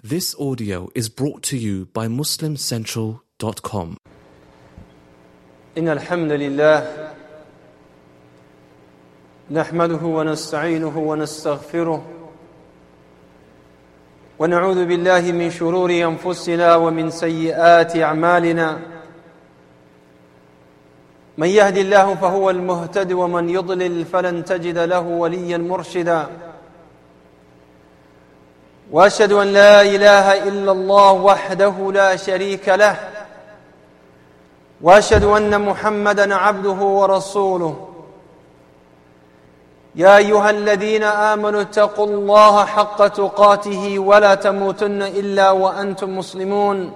This audio is brought to you by MuslimCentral.com. إن الحمد لله نحمده ونستعينه ونستغفره ونعوذ بالله من شرور أنفسنا ومن سيئات أعمالنا من يهد الله فهو المهتد ومن يضلل فلن تجد له وليا مرشدا وأشهد أن لا إله إلا الله وحده لا شريك له وأشهد أن محمدًا عبده ورسوله يا أيها الذين آمنوا اتقوا الله حق تقاته ولا تموتن إلا وأنتم مسلمون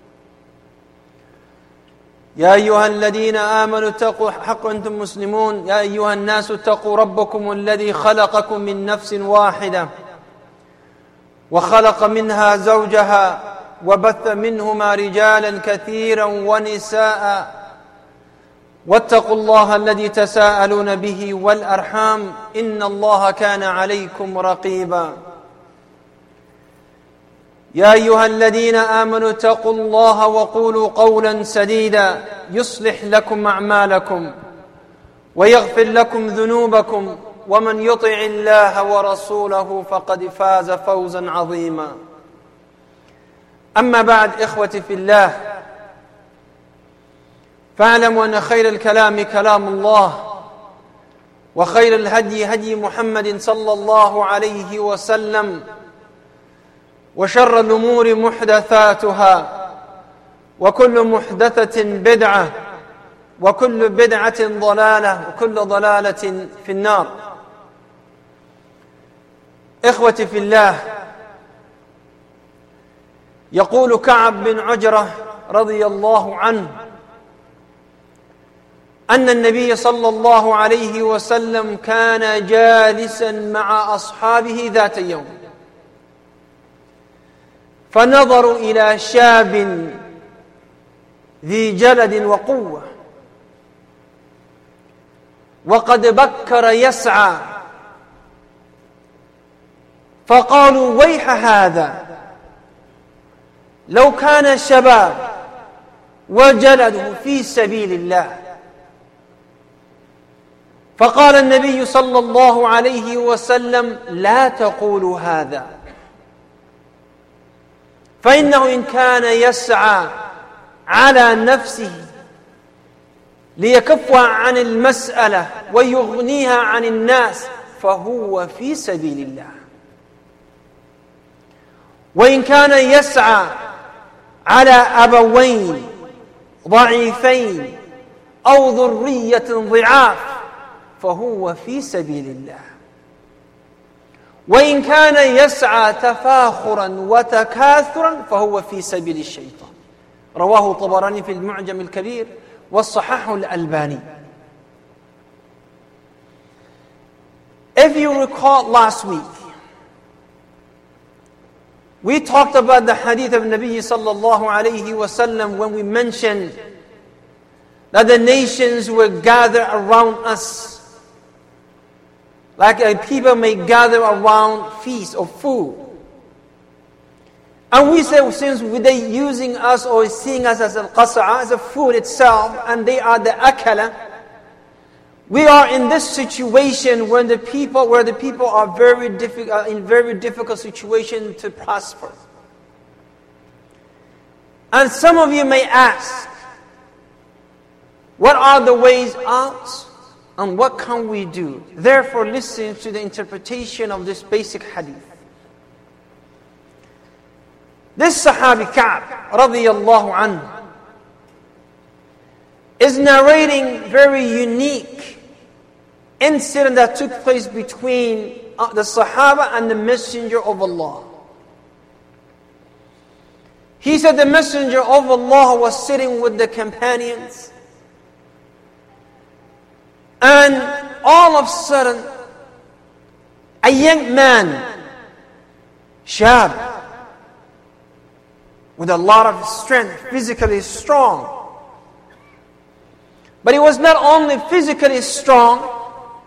يا أيها الذين آمنوا اتقوا حق أنتم مسلمون يا أيها الناس اتقوا ربكم الذي خلقكم من نفس واحدة وخلق منها زوجها وبث منهما رجالا كثيرا ونساء واتقوا الله الذي تساءلون به والأرحام إن الله كان عليكم رقيبا يا أيها الذين آمنوا اتقوا الله وقولوا قولا سديدا يصلح لكم أعمالكم ويغفر لكم ذنوبكم ومن يطع الله ورسوله فقد فاز فوزا عظيما أما بعد إخوتي في الله فاعلموا أن خير الكلام كلام الله وخير الهدي هدي محمد صلى الله عليه وسلم وشر الأمور محدثاتها وكل محدثة بدعة وكل بدعة ضلالة وكل ضلالة في النار. إخوتي في الله، يقول كعب بن عجرة رضي الله عنه أن النبي صلى الله عليه وسلم كان جالسا مع أصحابه ذات يوم فنظروا إلى شاب ذي جلد وقوة وقد بكر يسعى فقالوا ويح هذا لو كان شباب وجلده في سبيل الله. فقال النبي صلى الله عليه وسلم لا تقولوا هذا فإنه إن كان يسعى على نفسه ليكفها عن المسألة ويغنيها عن الناس فهو في سبيل الله، وإن كان يسعى على أبوين ضعيفين أو ذرية ضعاف فهو في سبيل الله، وإن كان يسعى تفاخرا وتكاثرا فهو في سبيل الشيطان. رواه الطبراني في المعجم الكبير والصحاح الألباني. If you recall last week, we talked about the hadith of Nabi sallallahu alayhi wa sallam when we mentioned that the nations will gather around us like people may gather around feast or food. And we say since they're using us or seeing us as al-qasa'a, as a food itself, and they are the akala, we are in this situation where the people are in very difficult situation to prosper. And some of you may ask, what are the ways out and what can we do? Therefore, listen to the interpretation of this basic hadith. This Sahabi Ka'b radiyallahu anhu is narrating very unique incident that took place between the Sahaba and the Messenger of Allah. He said the Messenger of Allah was sitting with the companions, and all of a sudden a young man, shab, with a lot of strength, physically strong. But he was not only physically strong,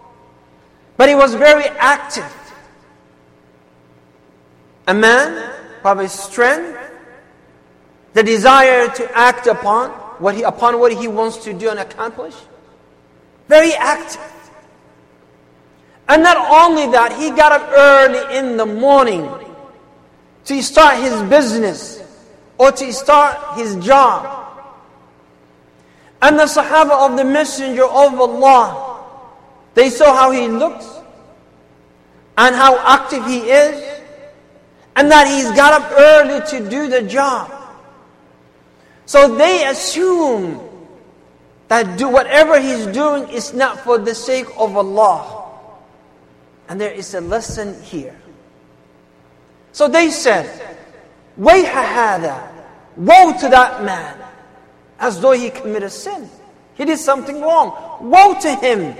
but he was very active. A man who have a strength, the desire to act upon what he wants to do and accomplish. Very active. And not only that, he got up early in the morning to start his business or to start his job. And the Sahaba of the Messenger of Allah, they saw how he looks and how active he is, and that he's got up early to do the job. So they assume that whatever he's doing is not for the sake of Allah. And there is a lesson here. So they said, وَيْحَ هَذَا, woe to that man, as though he committed sin. He did something wrong. Woe to him.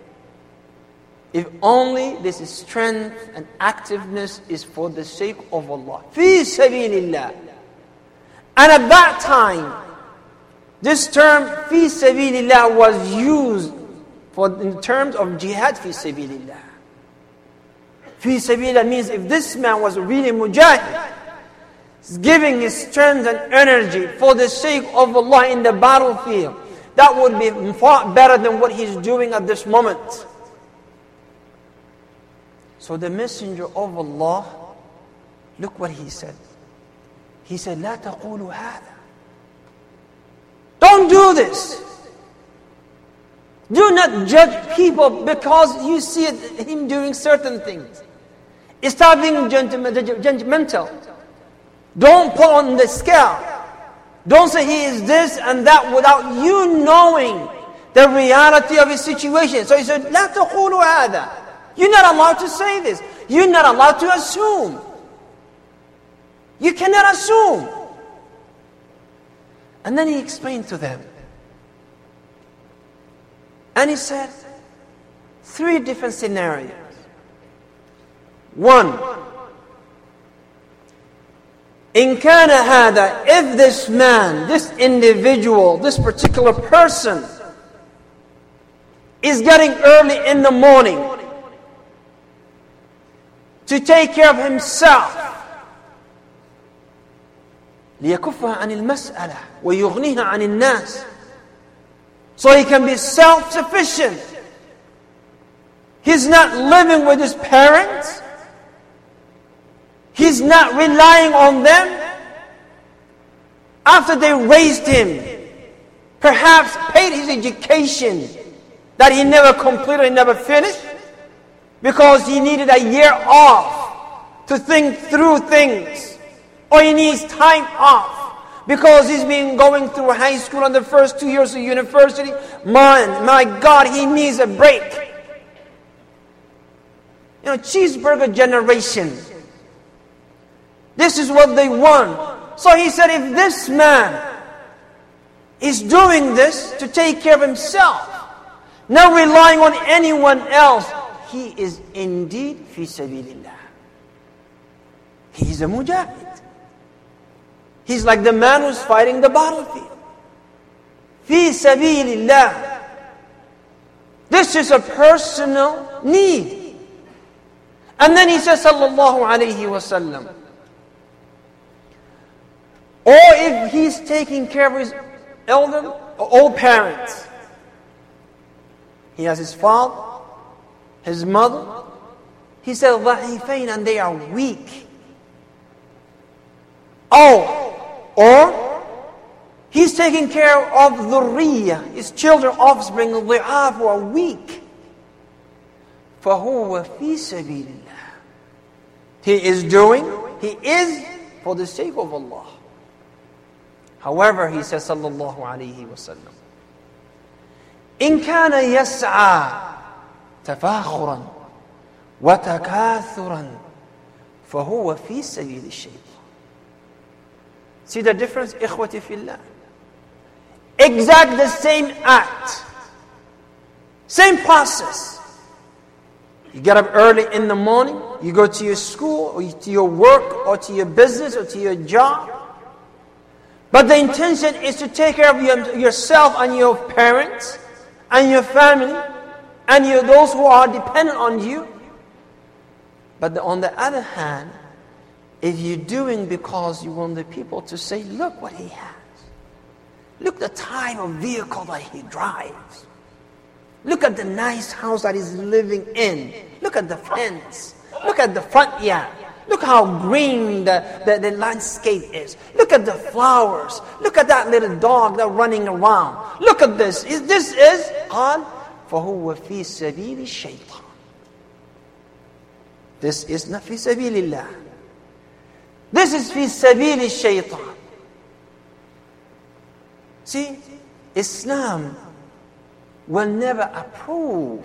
If only this strength and activeness is for the sake of Allah. فِي سَبِيلِ اللَّهِ. And at that time, this term فِي سَبِيلِ اللَّهِ was used in terms of jihad فِي سَبِيلِ اللَّهِ. فِي سَبِيلِ اللَّهِ means if this man was really mujahid, giving his strength and energy for the sake of Allah in the battlefield, that would be far better than what he's doing at this moment. So the Messenger of Allah, look what he said. He said, لا تقولوا هذا. Don't do this. Do not judge people because you see him doing certain things. Stop being judgmental. Don't put on the scale. Don't say he is this and that without you knowing the reality of his situation. So he said, لا تقولوا هذا. You're not allowed to say this. You're not allowed to assume. You cannot assume. And then he explained to them. And he said, 3 different scenarios. 1, إن كان هذا, if this man, this individual, this particular person is getting early in the morning to take care of himself, ليكفها عن المسألة ويغنيها عن الناس, so he can be self-sufficient. He's not living with his parents. He's not relying on them. After they raised him, perhaps paid his education that he never completed, he never finished, because he needed a year off to think through things, or he needs time off because he's been going through high school and the first 2 years of university. My God, he needs a break. Cheeseburger generation. This is what they want. So he said, if this man is doing this to take care of himself, not relying on anyone else, he is indeed fi sabilillah. He is a mujahid. He's like the man who's fighting the battlefield. Fi sabilillah. This is a personal need. And then he says, sallallahu alayhi wa sallam, or if he's taking care of his old parents, he has his father, his mother, he said, ضعيفين, and they are weak. Or he's taking care of dhurriyyah, his children, offspring, ضعاف, who are weak. فهو في سبيل الله. He is for the sake of Allah. However, he says, sallallahu alayhi wa sallam, إن كان يسعى تفاخرا وتكاثرا فهو في سبيل الشيطان. See the difference, إخوتي في الله? Exact the same act, same process. You get up early in the morning, you go to your school, or to your work, or to your business, or to your job. But the intention is to take care of yourself and your parents, and your family, and those who are dependent on you. But on the other hand, if you're doing because you want the people to say, look what he has. Look the type of vehicle that he drives. Look at the nice house that he's living in. Look at the fence. Look at the front yard. Look how green the landscape is. Look at the flowers. Look at that little dog that's running around. Look at this. This is قال فهو في سبيل الشيطان. This is not في سبيل الله. This is في سبيل الشيطان. See, Islam will never approve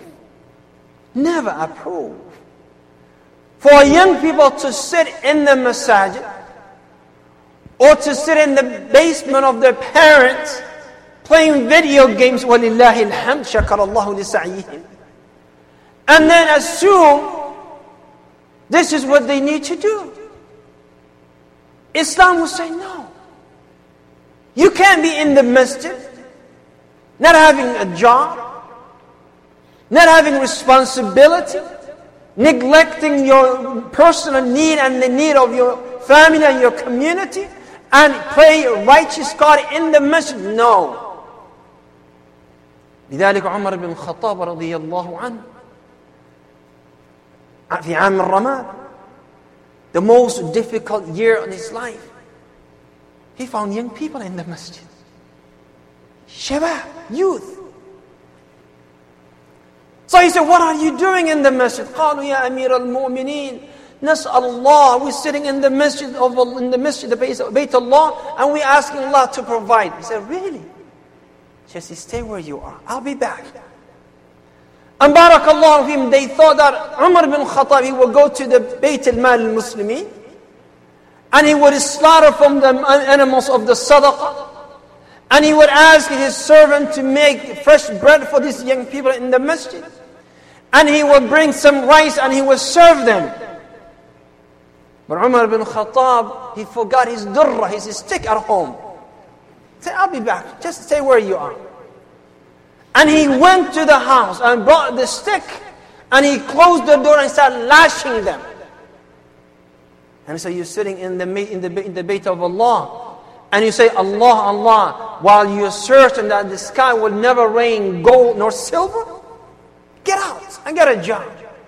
for young people to sit in the masajid or to sit in the basement of their parents playing video games, وَلِلَّهِ الْحَمْدِ شَكَرَ اللَّهُ لِسَعْيِهِمْ, and then assume this is what they need to do. Islam will say no. You can't be in the masjid, not having a job, not having responsibility, neglecting your personal need and the need of your family and your community, and play righteous God in the masjid. No. لذلك عمر بن الخطاب رضي الله عنه في عام الرماد, the most difficult year in his life, he found young people in the masjid. Shabab, youth. So he said, what are you doing in the masjid? قالوا يا أمير المؤمنين نسأل الله. We're sitting in the masjid, the Bayt Allah, and we're asking Allah to provide. He said, really? He said, stay where you are. I'll be back. And barakallahu fihim, they thought that Umar bin Khattab, he would go to the Bayt al-Mal al-Muslimin, and he would slaughter from the animals of the sadaqah, and he would ask his servant to make fresh bread for these young people in the masjid, and he would bring some rice and he would serve them. But Umar bin Khattab, he forgot his durra, his stick at home. He said, I'll be back, just stay where you are. And he went to the house and brought the stick, and he closed the door and started lashing them. And so you're sitting in the Bayt of Allah, and you say, Allah, Allah, while you're certain that the sky will never rain gold nor silver? Get out and get a job.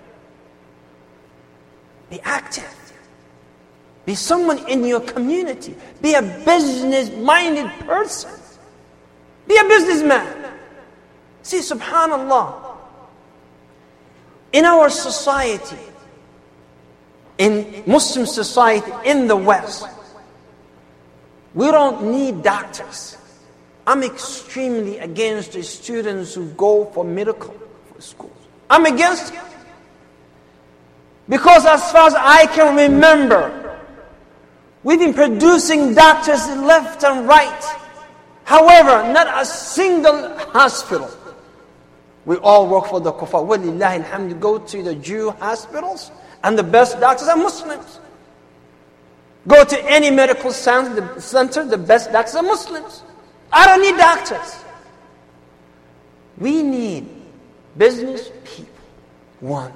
Be active. Be someone in your community. Be a business-minded person. Be a businessman. See, subhanallah, in our society, in Muslim society in the West, we don't need doctors. I'm extremely against the students who go for medical schools. I'm against it. Because as far as I can remember, we've been producing doctors left and right. However, not a single hospital. We all work for the kuffar. Walillahi alhamd, go to the Jew hospitals, and the best doctors are Muslims. Go to any medical center, the best doctors are Muslims. I don't need doctors. We need business people. One.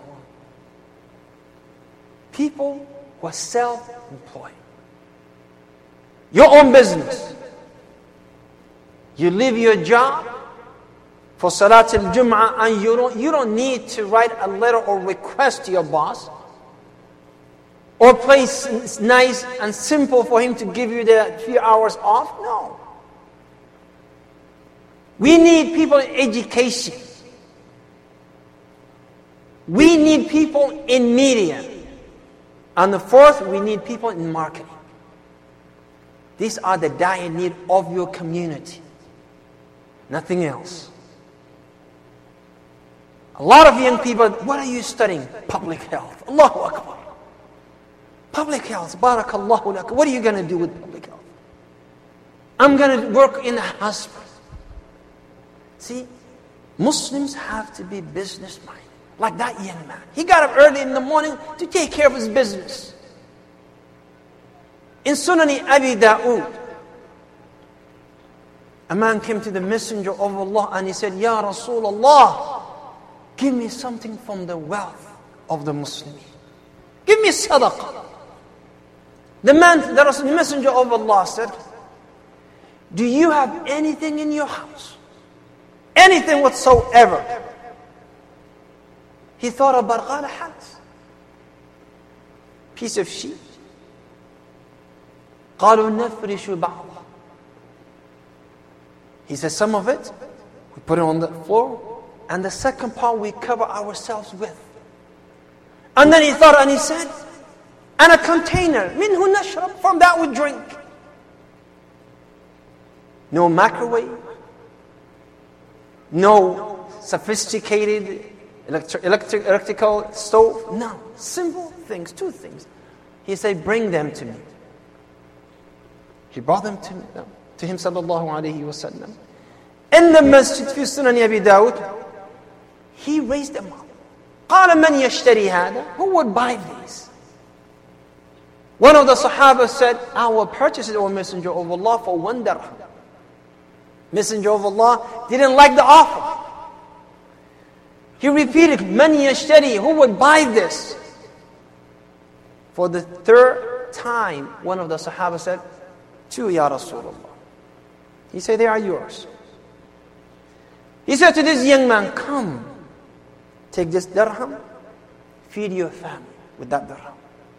People who are self-employed. Your own business. You leave your job for Salat al-Jum'ah, and you don't need to write a letter or request to your boss, or play nice and simple for him to give you the few hours off. No. We need people in education. We need people in media. And the fourth, we need people in marketing. These are the dire need of your community. Nothing else. A lot of young people, what are you studying? Public health. Allahu Akbar. Public health. Barakallahu lak. What are you going to do with public health? I'm going to work in a hospital. See, Muslims have to be business-minded. Like that young man. He got up early in the morning to take care of his business. In Sunani Abi Dawood, a man came to the Messenger of Allah and he said, Ya Rasulullah, give me something from the wealth of the Muslims. Give me sadaqah. The messenger of Allah said, do you have anything in your house? Anything whatsoever? He thought of barqala halas, piece of sheep. قالوا نفرش بعض. He said some of it, we put it on the floor, and the second part we cover ourselves with. And then he thought and he said, and a container, منه نشرب, from that we drink. No microwave, no sophisticated electrical stove, no, simple things, two things. He said, bring them to me. He brought them to him sallallahu alayhi wa sallam. In the masjid fi sunan Abi Dawud, he raised them up. قال من يشتري هذا? Who would buy these? One of the Sahaba said, I will purchase it, O Messenger of Allah, for 1 dirham. Messenger of Allah didn't like the offer. He repeated, من يشتري? Who would buy this? For the 3rd time, one of the Sahaba said, 2, Ya Rasulullah. He said, they are yours. He said to this young man, come, take this dirham, feed your family with that dirham.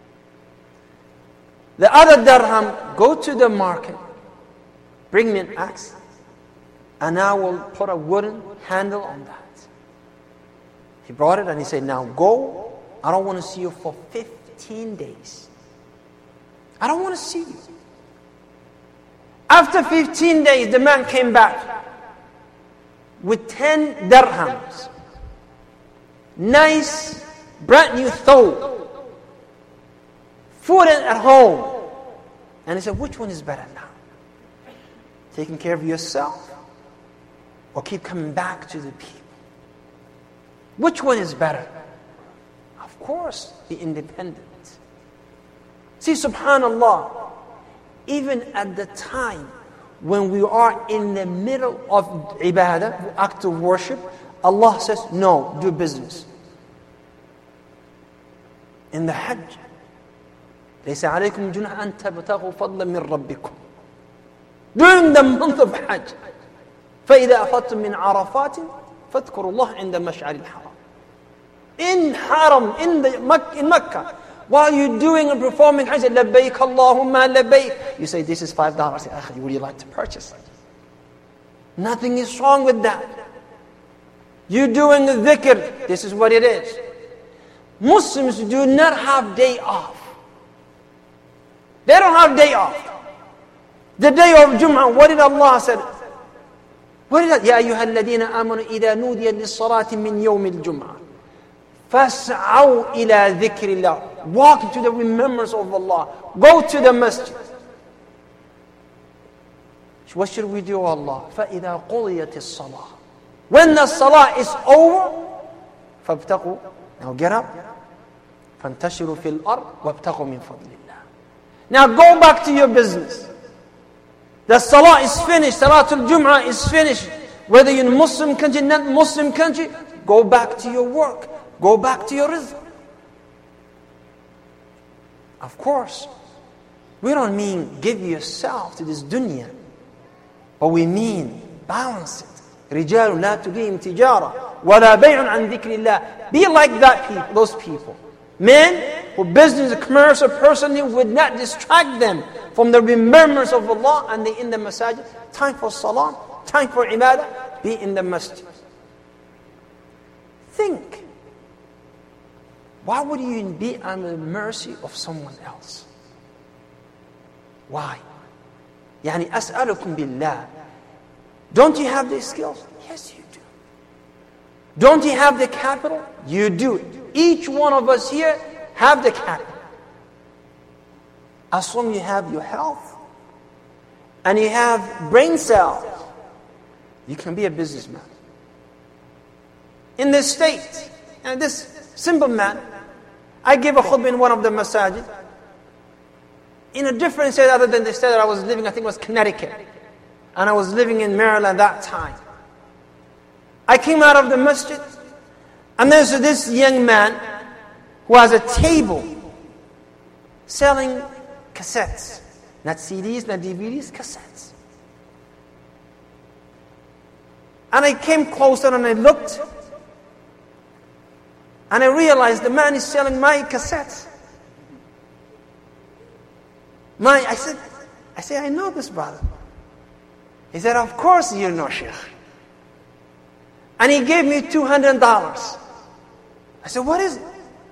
The other dirham, go to the market, bring me an axe, and I will put a wooden handle on that. He brought it and he said, now go, I don't want to see you for 15 days. I don't want to see you. After 15 days, the man came back with 10 dirhams. Nice, brand new thobe. Food at home. And he said, which one is better now? Taking care of yourself or keep coming back to the people? Which one is better? Of course, be independent. See, subhanallah, even at the time when we are in the middle of ibadah, act of worship, Allah says, no, do business. In the Hajj, ليس عليكم جناح أن تبتغوا فضلا من ربكم. During the month of Hajj, فإذا أفضتم من عرفات فاذكروا الله عند مشعر الحرام. In Haram, in Mecca, while you're doing and performing Hajj, لبيك اللهم لبيك. You say, this is $5. I say, would you like to purchase it? Nothing is wrong with that. You're doing the dhikr. This is what it is. Muslims do not have day off. They don't have day off. The day of Jum'ah, what did Allah say? What did يا أيها الذين آمنوا إذا نودي للصلاة من يوم الجمعة فاسعوا إلى ذكر الله. Walk into the remembrance of Allah. Go to the masjid. What should we do, Allah? فإذا قضيت الصلاة. When the salah is over, فابتقوا. Now get up. فانتشروا في الأرض وابتقوا من فضل الله. Now go back to your business. The salah is finished. Salatul Jum'ah is finished. Whether you're in Muslim country, not Muslim country, go back to your work. Go back to your rizq. Of course, we don't mean give yourself to this dunya, but we mean balance it. رِجَالٌ لَا تُلِهِمْ تِجَارَةٌ وَلَا بَيْعٌ عَنْ ذِكْرِ اللَّهِ. Be like that people, those people. Men who business, commerce, or personally would not distract them from the remembrance of Allah, and they in the masajid. Time for salah, time for ibadah, be in the masjid. Think. Why would you be under the mercy of someone else? Why? يعني أسألكم بالله. Don't you have the skills? Yes, you do. Don't you have the capital? You do. Each one of us here have the capital. As long as you have your health and you have brain cells, you can be a businessman. In this state, and this simple man, I gave a khutbah in one of the masajid in a different state other than the state that I was living. I think it was Connecticut, and I was living in Maryland that time. I came out of the masjid, and there's this young man who has a table selling cassettes. Not CDs, not DVDs, cassettes. And I came closer and I looked, and I realized the man is selling my cassettes. I said, I know this brother. He said, of course you know, Sheikh. And he gave me $200. I said, what is it?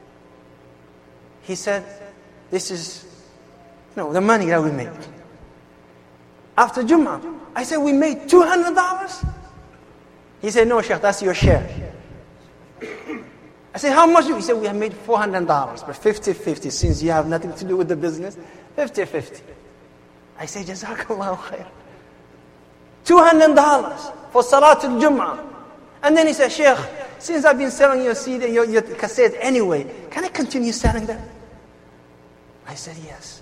He said, this is the money that we made. After Jummah, I said, we made $200? He said, no, Sheikh, that's your share. I said, how much? He said, we have made $400, but 50-50, since you have nothing to do with the business, 50-50. I said, Jazakallahu khair. $200 for Salatul Jummah. And then he said, Sheikh, since I've been selling your CD, your cassette anyway, can I continue selling them? I said, yes.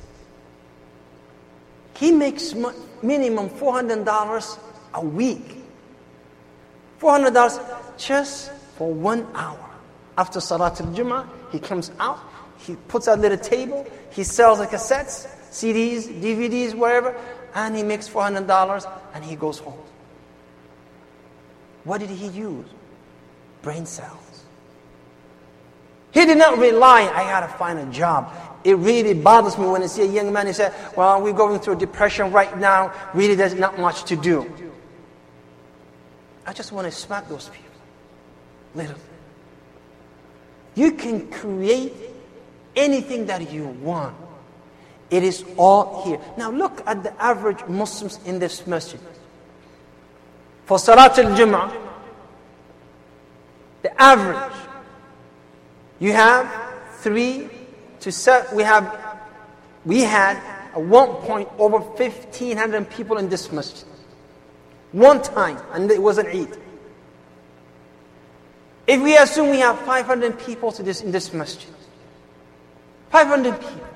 He makes minimum $400 a week. $400 just for 1 hour. After Salatul Jummah, he comes out, he puts out a little table, he sells the cassettes, CDs, DVDs, whatever, and he makes $400 and he goes home. What did he use? Brain cells. He did not rely, I gotta find a job. It really bothers me when I see a young man who says, well, we're going through a depression right now, really there's not much to do. I just want to smack those people. Literally. You can create anything that you want. It is all here. Now look at the average Muslims in this masjid. For Salatul Jummah, the average, you have 3 to 7. We had at one point over 1,500 people in this masjid. One time, and it was an Eid. If we assume we have 500 people in this masjid, 500 people,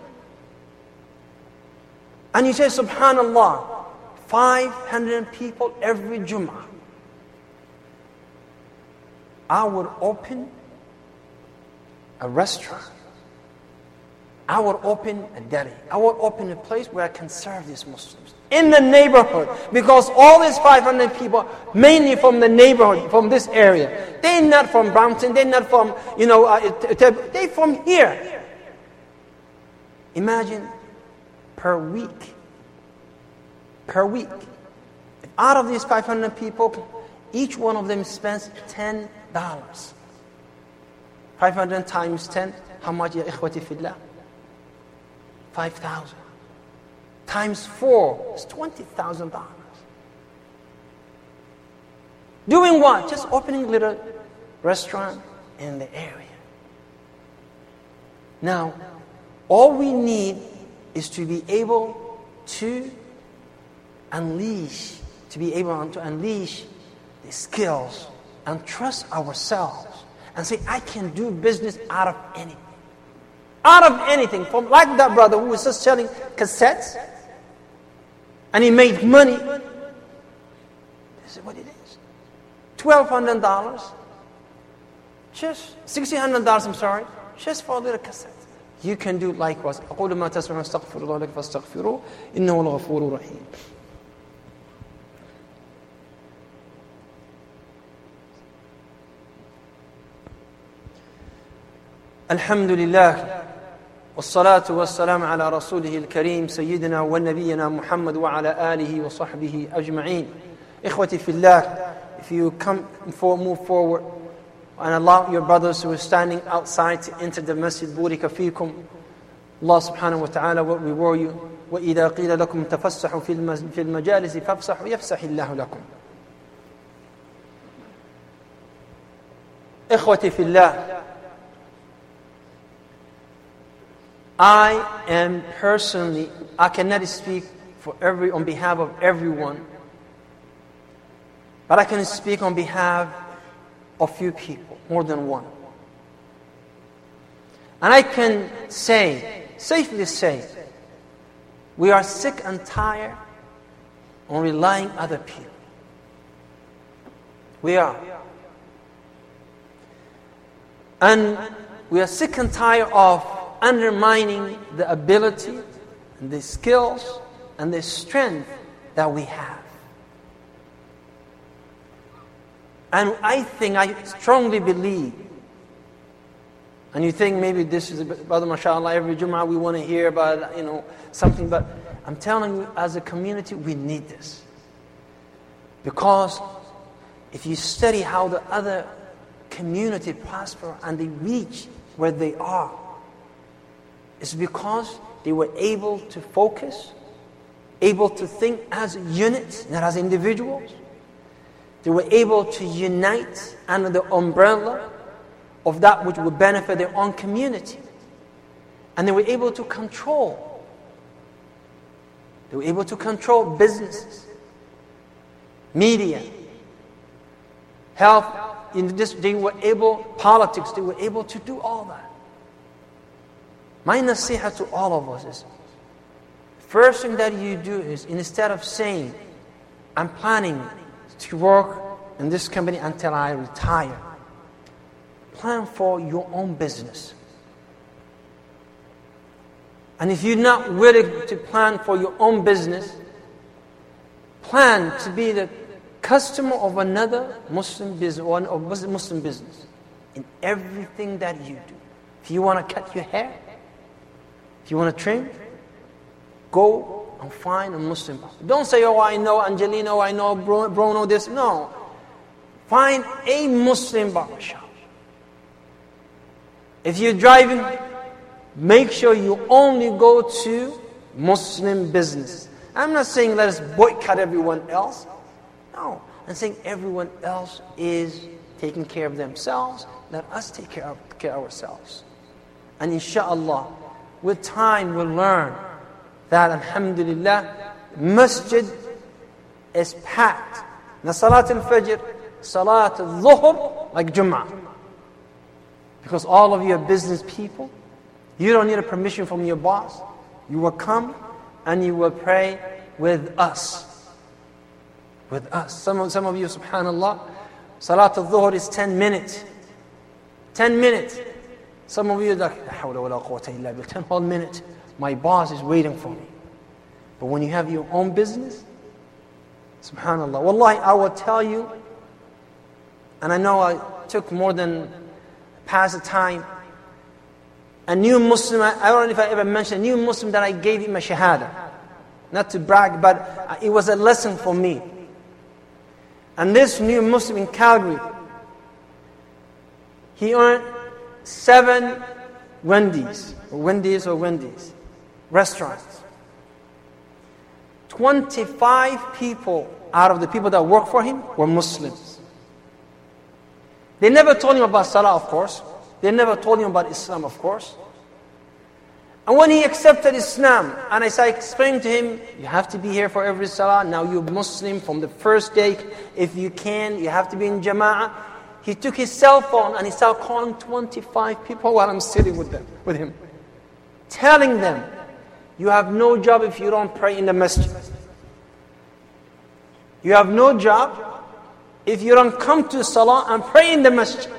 and you say, Subhanallah, 500 people every Jummah, I would open a restaurant. I would open a deli. I would open a place where I can serve these Muslims in the neighborhood, because all these 500 people, mainly from the neighborhood, from this area, they're not from Brampton, they're not from, they're from here. Imagine per week. If out of these 500 people, each one of them spends $10. 500 times 10, how much, ya ikhwati fillah? 5,000. Times 4 is $20,000. Doing what? Just opening a little restaurant in the area. Now, all we need is to be able to unleash the skills and trust ourselves and say, I can do business out of anything. Out of anything. From like that brother who was just selling cassettes and he made money. This is what it is. $1,200. Just $1,600, I'm sorry. Just for a little cassette. You can do likewise. أقول ما تسمعون استغفر الله لك فاستغفروه إنه الغفور الرحيم. الحمد لله والصلاة والسلام على رسوله الكريم سيدنا ونبينا محمد وعلى آله وصحبه أجمعين. إخوتي في الله, if you move forward and allow your brothers who are standing outside to enter the masjid, بورك فيكم. Allah subhanahu wa ta'ala will reward you. وإذا قيل لكم تفسحوا في المجالس فافسحوا يفسح الله لكم. إخوتي في الله, I cannot speak on behalf of everyone, but I can speak on behalf of few people, more than one. And I can safely say, we are sick and tired on relying on other people. We are. And we are sick and tired of undermining the ability, and the skills and the strength that we have. And I strongly believe, and you think maybe this is, brother, mashallah, every Jum'ah we want to hear about, something, but I'm telling you, as a community, we need this. Because if you study how the other community prosper and they reach where they are, it's because they were able to focus, able to think as units, not as individuals. They were able to unite under the umbrella of that which would benefit their own community. And they were able to control. They were able to control businesses, media, health. They were able, politics, they were able to do all that. My nasiha to all of us is, first thing that you do is, instead of saying, I'm planning to work in this company until I retire, plan for your own business. And if you're not willing to plan for your own business, plan to be the customer of another Muslim business or a Muslim business in everything that you do. If you want to cut your hair, if you want to trim, go and find a Muslim. Don't say, oh, I know Angelino, I know Bruno, this. No. Find a Muslim barbershop. If you're driving, make sure you only go to Muslim business. I'm not saying let us boycott everyone else. No. I'm saying everyone else is taking care of themselves. Let us take care of ourselves. And inshallah, with time we'll learn that, alhamdulillah, masjid is packed. Now Salat al-Fajr, Salat al-Dhuhr, like Jum'ah. Because all of you are business people. You don't need a permission from your boss. You will come and you will pray with us. With us. Some of you, subhanallah, Salat al-Dhuhr is 10 minutes. 10 minutes. Some of you are like, La hawla wa la quwwata illa billah, 10 whole minutes. My boss is waiting for me. But when you have your own business, subhanallah, wallahi, I will tell you, and I know I took more than past the time, a new Muslim, I don't know if I ever mentioned, a new Muslim that I gave him a shahada. Not to brag, but it was a lesson for me. And this new Muslim in Calgary, he earned 7 Wendy's restaurants. 25 people out of the people that work for him were Muslims. They never told him about Salah, of course. They never told him about Islam, of course. And when he accepted Islam, and I explained to him, you have to be here for every Salah. Now you're Muslim from the first day. If you can, you have to be in Jama'ah. He took his cell phone and he started calling 25 people while I'm sitting with him. Telling them, you have no job if you don't pray in the masjid. You have no job if you don't come to Salah and pray in the masjid.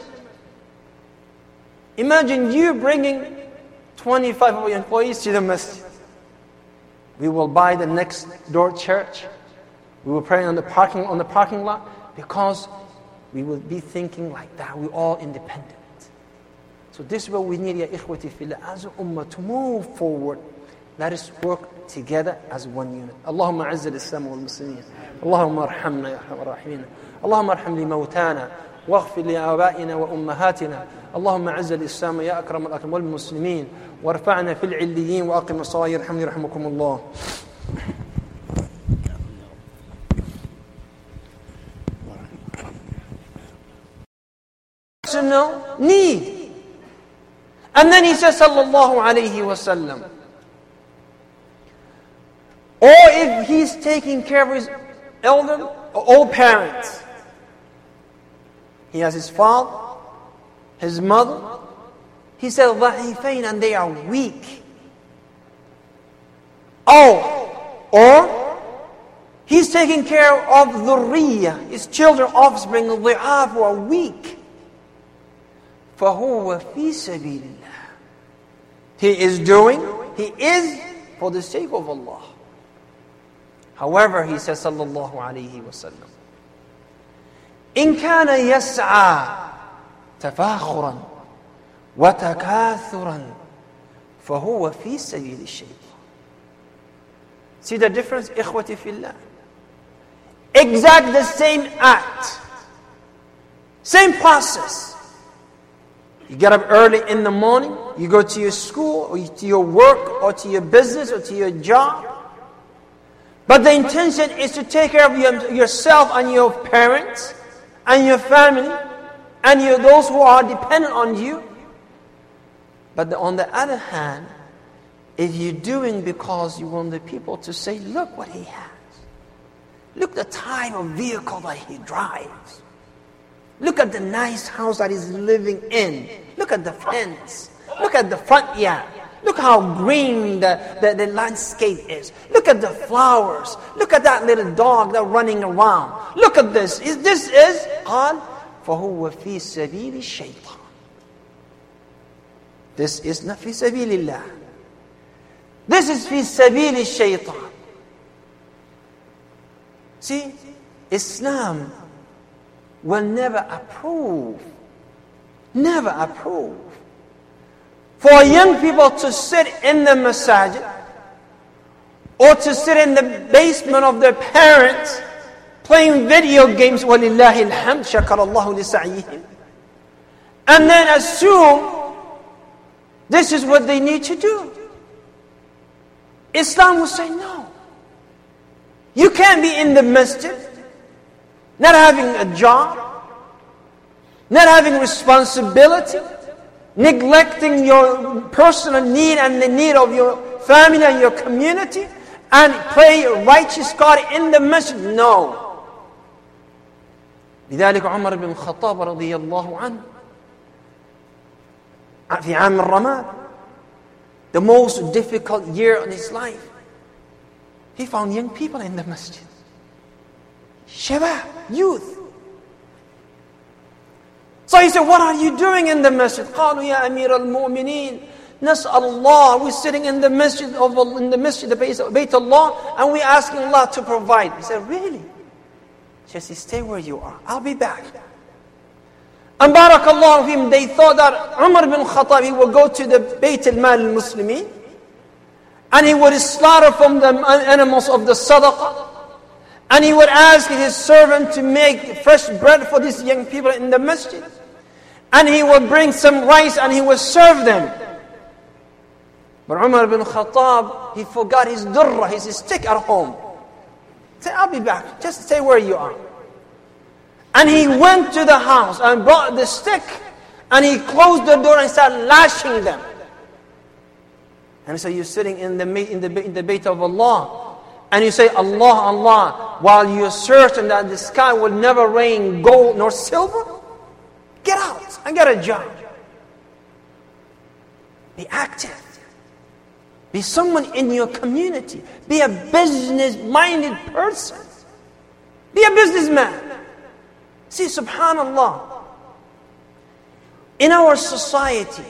Imagine you bringing 25 of your employees to the masjid. We will buy the next door church. We will pray on the parking lot, because we will be thinking like that. We're all independent. So this is what we need, ya ikhwati fillah, as a ummah, to move forward. Let us work together as one unit. Allahumma azza al-Islam wal-Muslimin. Allahumma arhamna ya arhamar rahimin. Allahumma arham li mawtana. واغفر لآبائنا وأمهاتنا. اللهم أعز الإسلام يا أكرم الأكرم والمسلمين، وارفعنا في العليين، وأقم الصلاة يرحمني يرحمكم الله. Need. And then he says, sallallahu alayhi wa sallam, or if he's taking care of his elder or old parents, he has his father, his mother. He said, ضَعِيفَيْنَ, and they are weak. Oh, or he's taking care of dhurriyyah, his children, offspring, ضِعَاف, who are weak. فَهُوَ فِي سَبِيلِ اللَّهِ. He is for the sake of Allah. However, he says, sallallahu alayhi wa sallam, إن كان يسعى تفاخرا وتكاثرا فهو في سبيل الشيطان. See the difference, إخوتي في الله? Exact the same act, same process. You get up early in the morning, you go to your school, or to your work, or to your business, or to your job. But the intention is to take care of yourself and your parents, and your family, and those who are dependent on you. But on the other hand, if you're doing because you want the people to say, look what he has. Look the type of vehicle that he drives. Look at the nice house that he's living in. Look at the fence. Look at the front yard. Look how green the landscape is. Look at the flowers. Look at that little dog that's running around. Look at this. This is قال فهو في سبيل الشيطان. This is not في سبيل الله. This is في سبيل الشيطان. See, Islam will never approve for young people to sit in the masajid or to sit in the basement of their parents playing video games, وَلِلَّهِ الْحَمْدِ شَكَرَ اللَّهُ لِسَعْيِهِمْ, and then assume this is what they need to do. Islam will say no. You can't be in the masjid, not having a job, not having responsibility, neglecting your personal need and the need of your family and your community, and play righteous God in the masjid. No. لذلك عمر بن الخطاب رضي الله عنه في عام الرماد, the most difficult year in his life, he found young people in the masjid. Shabab, youth. So he said, what are you doing in the masjid? قالوا يا أمير المؤمنين نسأل الله. We're sitting in the masjid, the Bayt Allah, and we're asking Allah to provide. He said, really? He said, stay where you are. I'll be back. And barakallahu fihim, they thought that Umar bin Khattab, he would go to the Bayt al-Mal al-Muslimin, and he would slaughter from the animals of the sadaqah, and he would ask his servant to make fresh bread for these young people in the masjid, and he would bring some rice and he would serve them. But Umar bin Khattab, he forgot his durra, his stick at home. He said, I'll be back, just stay where you are. And he went to the house and brought the stick, and he closed the door and started lashing them. And so you're sitting in the Bayt of Allah, and you say, Allah, Allah, while you're certain that the sky will never rain gold nor silver? Get out and get a job. Be active. Be someone in your community. Be a business-minded person. Be a businessman. See, subhanallah, in our society,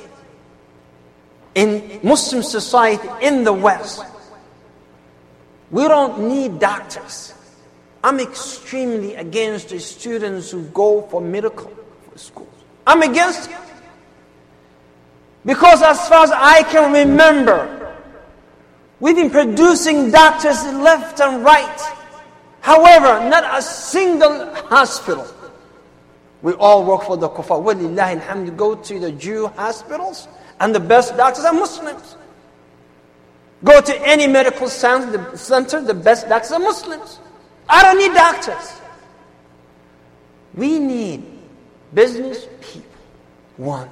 in Muslim society in the West, we don't need doctors. I'm extremely against the students who go for medical schools. I'm against it. Because as far as I can remember, we've been producing doctors left and right. However, not a single hospital. We all work for the kuffar. Walillahi alhamd, go to the Jew hospitals, and the best doctors are Muslims. Go to any medical center, the best doctors are Muslims. I don't need doctors. We need business people. One.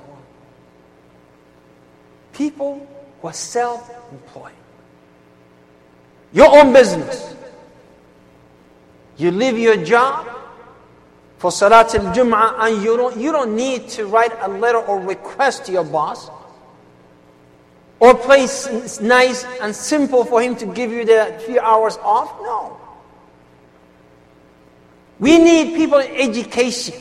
People who are self-employed. Your own business. You leave your job for Salat al-Jum'ah, and you don't need to write a letter or request to your boss, or play nice and simple for him to give you the few hours off. No. We need people in education.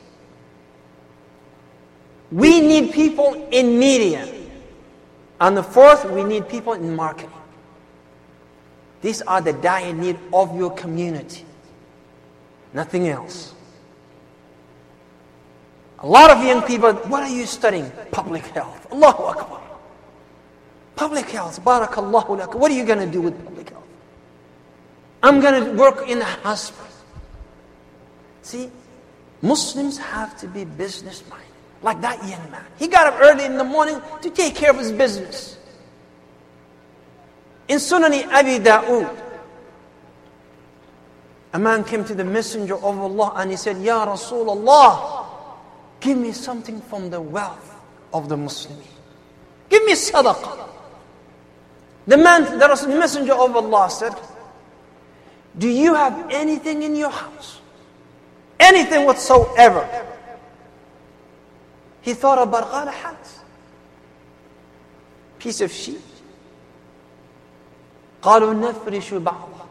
We need people in media. And the fourth, we need people in marketing. These are the dire need of your community. Nothing else. A lot of young people, what are you studying? Public health. Allahu Akbar. Public health. Barakallahu lak. What are you going to do with public health? I'm going to work in a hospital. See, Muslims have to be business-minded. Like that young man. He got up early in the morning to take care of his business. In Sunani Abi Dawood, a man came to the Messenger of Allah and he said, Ya Rasulullah, give me something from the wealth of the Muslims. Give me sadaqah. The Messenger of Allah said, do you have anything in your house? Anything whatsoever? He thought about Barghala piece of sheep. قالوا نفرش بعض.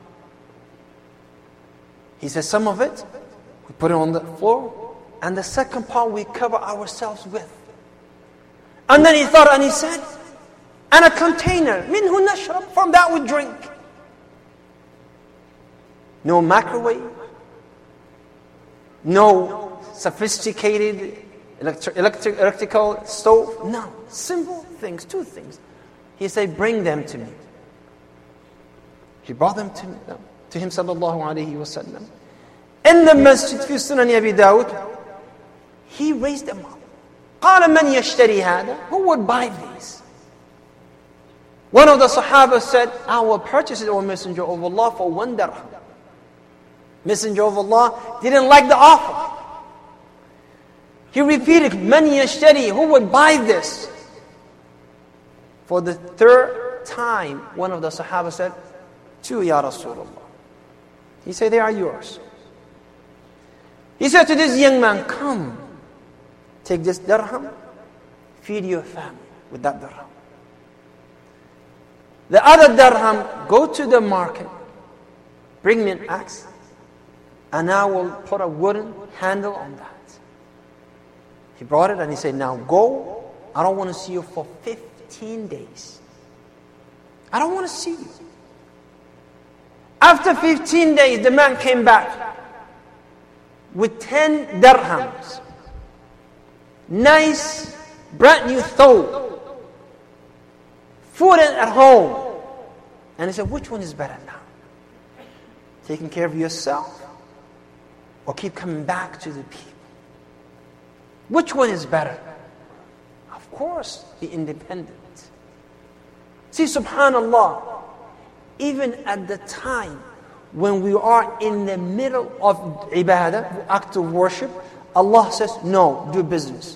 He said some of it, we put it on the floor, and the second part we cover ourselves with. And then he thought and he said, and a container, منه نشرب, from that we drink. No microwave, no sophisticated electrical stove, no, simple things, two things. He said, bring them to me. He brought them to him sallallahu alayhi wa sallam. In the masjid fi Sunan Abi Dawud, he raised them up. قال من يشتري هذا? Who would buy these? One of the Sahaba said, I will purchase it, O Messenger of Allah, for 1 dirham. Messenger of Allah didn't like the offer. He repeated, من يشتري? Who would buy this? For the 3rd time, one of the Sahaba said, 2, Ya Rasulullah. He said, they are yours. He said to this young man, come, take this dirham, feed your family with that dirham. The other dirham, go to the market, bring me an axe, and I will put a wooden handle on that. He brought it and he said, now go, I don't want to see you for 15 days. I don't want to see you. After 15 days, the man came back with 10 dirhams. Nice, brand new thobe. Food at home. And he said, which one is better now? Taking care of yourself or keep coming back to the people? Which one is better? Of course, be independent. See, subhanallah, even at the time when we are in the middle of ibadah, act of worship, Allah says, no, do business.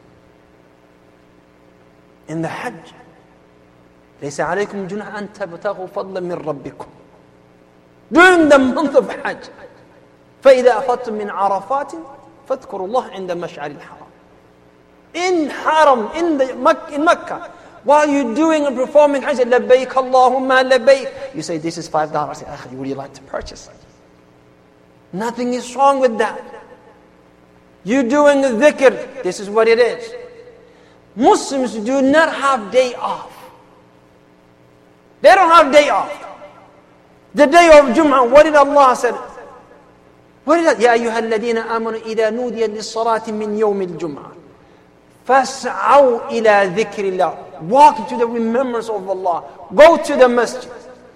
In the Hajj, ليس عليكم جناح أن تبتغوا فضلا من ربكم. During the month of Hajj, فإذا أفضتم من عرفات فاذكروا الله عند مشعر الحرام. In Haram, in Mecca, while you're doing and performing Hajj, لبيك اللهم لبيك. You say, this is $5. I say, would you like to purchase it? Nothing is wrong with that. You're doing a dhikr. This is what it is. Muslims do not have day off. They don't have day off. The day of Jum'ah, what did Allah say? What is that? يا أيها الذين آمنوا إذا نودي للصلاة من يوم الجمعة فاسعوا إلى ذكر الله. Walk into the remembrance of Allah. Go to the masjid.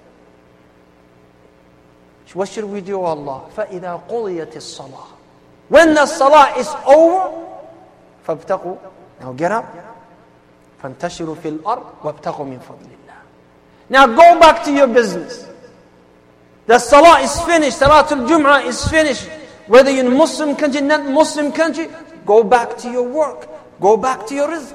What should we do, Allah? فإذا قضيت الصلاة. When the salah is over, فابتغوا. Now get up. فانتشروا في الأرض وابتغوا من فضل الله. Now go back to your business. The salah is finished. Salatul Jum'ah is finished. Whether you're in Muslim country, not Muslim country, go back to your work. Go back to your rizq.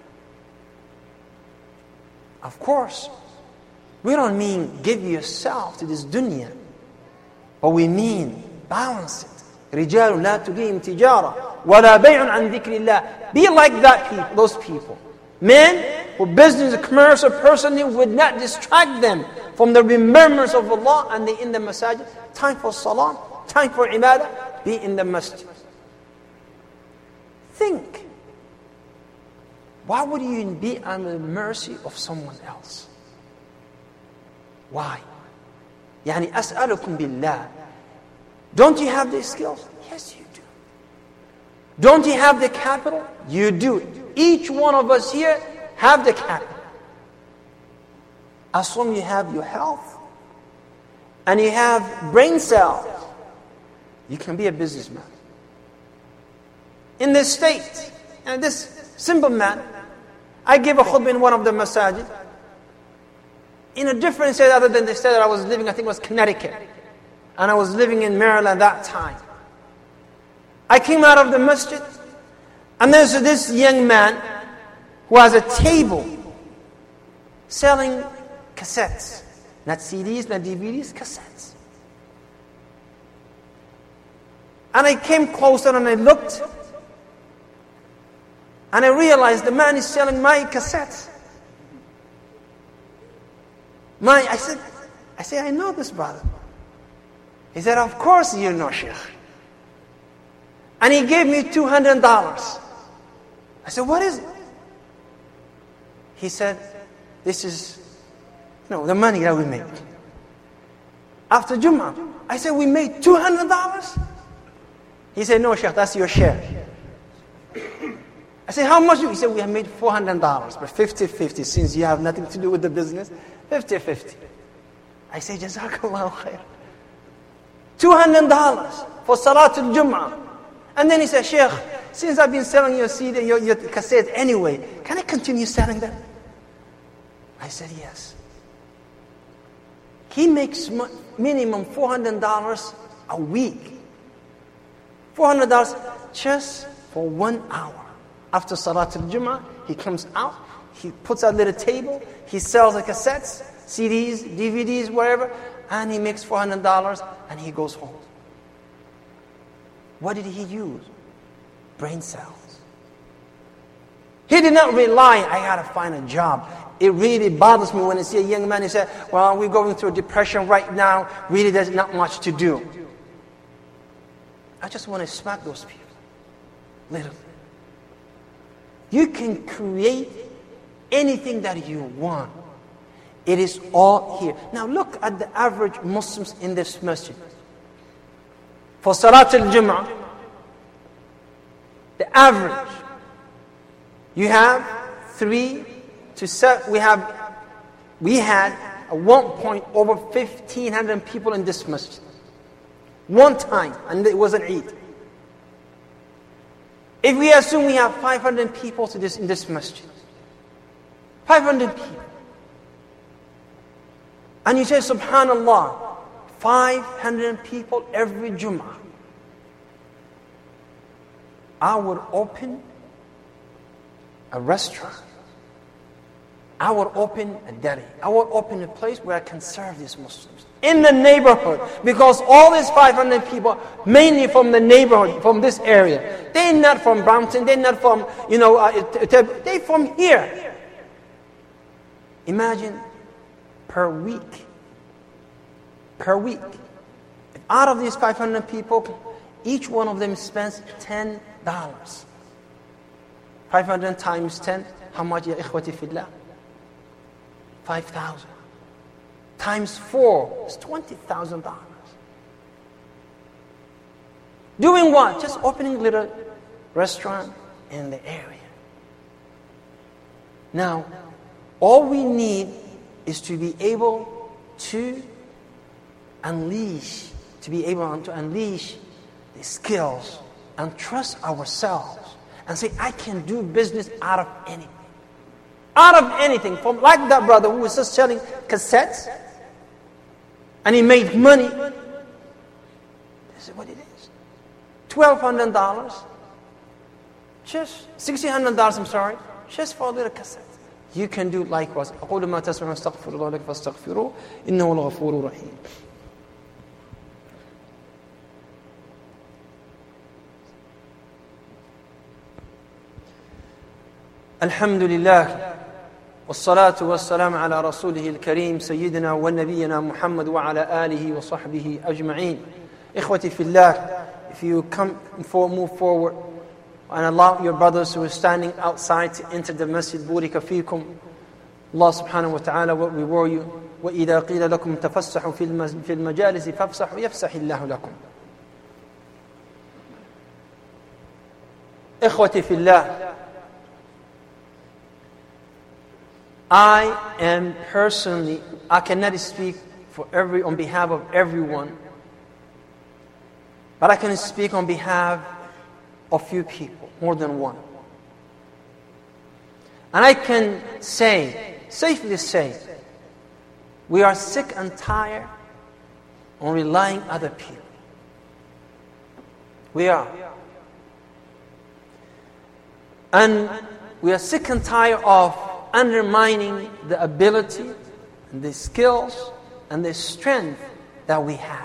Of course, we don't mean give yourself to this dunya. But we mean balance it. رِجَالٌ لَا تُلِهِمْ تِجَارَةٌ وَلَا بَيْعٌ عَنْ ذِكْرِ اللَّهِ. Be like that people, those people. Men who business, commerce, or personally would not distract them from the remembrance of Allah, and they in the masajid. Time for salah, time for ibadah, be in the masjid. Think. Why would you be under the mercy of someone else? Why? يعني أسألكم بالله. Don't you have the skills? Yes, you do. Don't you have the capital? You do. Each one of us here have the capital. As long as you have your health and you have brain cells, you can be a businessman. In this state, and this simple man, I gave a khutbah in one of the masajid in a different state other than the state that I was living. I think it was Connecticut. And I was living in Maryland at that time. I came out of the masjid, and there's this young man who has a table selling cassettes. Not CDs, not DVDs, cassettes. And I came closer and I looked, and I realized the man is selling my cassettes. I said, I know this brother. He said, of course you know, Sheikh. And he gave me $200. I said, what is it? He said, this is, the money that we made. After Jummah, I said, we made $200? He said, no, Sheikh, that's your share. I said, how much? He said, we have made $400, but 50-50, since you have nothing to do with the business, 50-50. I said, Jazakallah khair. $200 for Salatul Jummah. And then he said, Sheikh, since I've been selling your CD, your cassette anyway, can I continue selling them? I said, yes. He makes minimum $400 a week. $400 just for 1 hour. After Salatul Jummah, he comes out, he puts out a little table, he sells the cassettes, CDs, DVDs, whatever, and he makes $400 and he goes home. What did he use? Brain cells. He did not rely, I gotta find a job. It really bothers me when I see a young man who says, well, we're going through a depression right now, really there's not much to do. I just want to smack those people. Literally. You can create anything that you want. It is all here. Now look at the average Muslims in this masjid. For Salatul Jummah, the average, you have 3 to 7. We had at one point over 1,500 people in this masjid. One time, and it was an Eid. If we assume we have 500 people in this masjid, 500 people, and you say, subhanallah, 500 people every Jummah, I would open a restaurant. I would open a deli. I would open a place where I can serve these Muslims in the neighborhood, because all these 500 people, mainly from the neighborhood, from this area, they're not from Brampton, they're not from, they're from here. Imagine per week. If out of these 500 people, each one of them spends $10. 500 times 10, how much, ya ikhwati fillah? 5,000. Times 4 is $20,000. Doing what? Just opening a little restaurant in the area. Now, all we need is to be able to unleash the skills and trust ourselves and say, I can do business out of anything. Out of anything. From like that brother who was just selling cassettes and he made money. This is what it is. $1,200. Just $1,600, I'm sorry. Just for a little cassette. You can do likewise. أقول ما تسمعون استغفر الله لك فاستغفروه إنه الغفور الرحيم. الحمد لله والصلاة والسلام على رسوله الكريم سيدنا ونبينا محمد وعلى آله وصحبه أجمعين. إخوتي في الله, if you move forward and allow your brothers who are standing outside to enter the masjid, burika fikum. Allah subhanahu wa ta'ala will reward you. وإذا قيل لكم تفسحوا في المجالس فافسحوا يفسح الله لكم. إخوتي في الله, I cannot speak on behalf of everyone, but I can speak on behalf of few people, more than one. And I can safely say, we are sick and tired on relying on other people. We are. And we are sick and tired of undermining the ability and the skills and the strength that we have.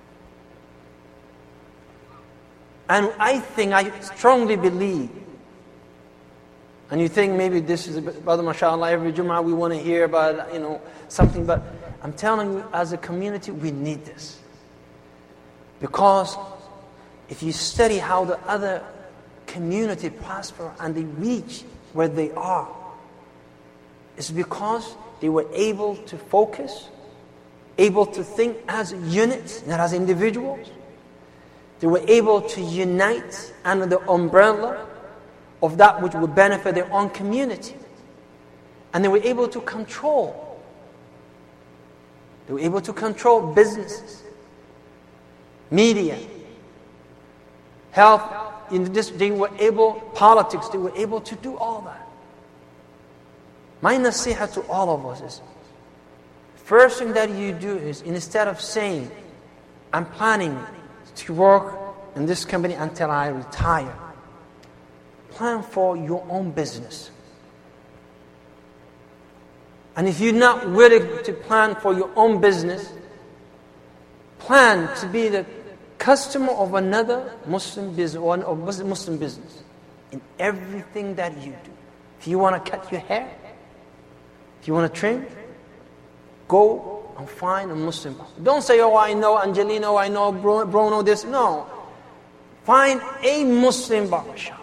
And I strongly believe, and you think maybe this is about mashallah, every Jum'ah we want to hear about, something, but I'm telling you, as a community, we need this. Because if you study how the other community prosper and they reach where they are, it's because they were able to focus, able to think as units, not as individuals. They were able to unite under the umbrella of that which would benefit their own community. And they were able to control. They were able to control businesses, media, health, politics, they were able to do all that. My nasiha to all of us is, first thing that you do is, instead of saying, I'm planning to work in this company until I retire, plan for your own business. And if you're not willing to plan for your own business, plan to be the customer of another Muslim business or a Muslim business in everything that you do. If you want to cut your hair, if you want to trim, go and find a Muslim. Don't say, oh, I know Angelino, I know Bruno, this. No. Find a Muslim barbershop.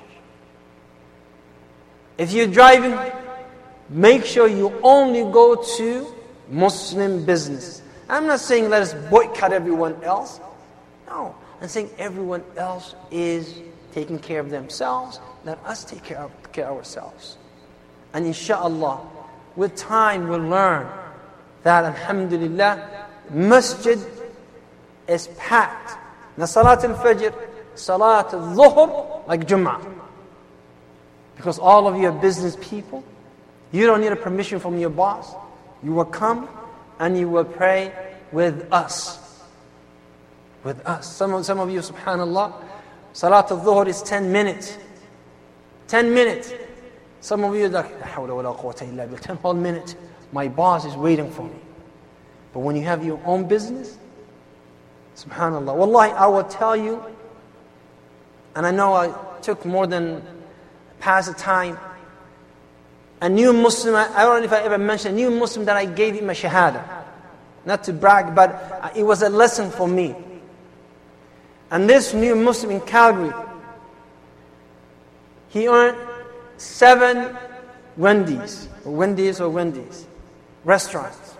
If you're driving, make sure you only go to Muslim business. I'm not saying let us boycott everyone else. No. I'm saying everyone else is taking care of themselves. Let us take care of ourselves. And inshallah, with time we'll learn that, alhamdulillah, masjid is packed. Now Salat al-Fajr, Salat al-Dhuhr, like Jum'ah. Because all of you are business people. You don't need a permission from your boss. You will come and you will pray with us. With us. Some of you, subhanallah, Salat al-Dhuhr is 10 minutes. 10 minutes. Some of you are like, La hawla wa la quwwata illa billah, 10 whole minutes. My boss is waiting for me. But when you have your own business, subhanallah, wallahi, I will tell you, and I know I took more than past the time, a new Muslim, I don't know if I ever mentioned, a new Muslim that I gave him a shahada. Not to brag, but it was a lesson for me. And this new Muslim in Calgary, he earned 7 Wendy's restaurants.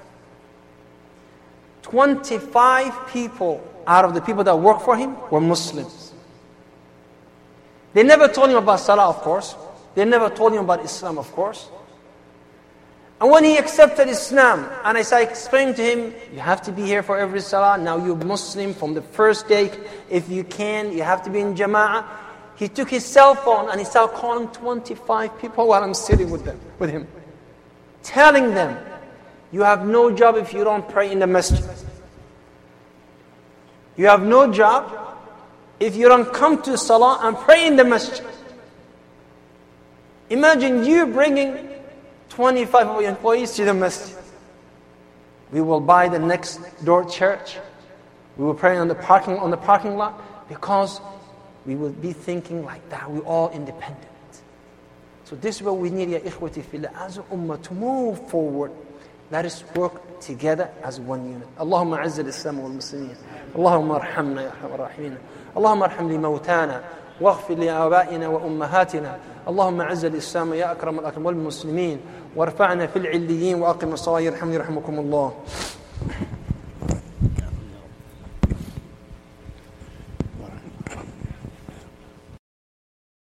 25 people out of the people that work for him were Muslims. They never told him about Salah, of course. They never told him about Islam, of course. And when he accepted Islam, and I explained to him, you have to be here for every Salah. Now you're Muslim from the first day. If you can, you have to be in Jama'ah. He took his cell phone and he started calling 25 people while I'm sitting with him. Telling them, you have no job if you don't pray in the masjid. You have no job if you don't come to Salah and pray in the masjid. Imagine you bringing 25 of your employees to the masjid. We will buy the next door church. We will pray on the parking lot, because we will be thinking like that. We're all independent. So this is what we need, ya ikhwati fillah, as a ummah, to move forward. Let us work together as one unit. Allahumma azzal Islam wal Muslimin. Allahumma arhamna ya arhamar rahimin. Allahumma arham li mawtana واغفر لآبائنا وأمهاتنا. اللهم أعز الإسلام يا أكرم الأكرمين والمسلمين، وارفعنا في العليين، وأقم الصلاة يرحمني يرحمكم الله.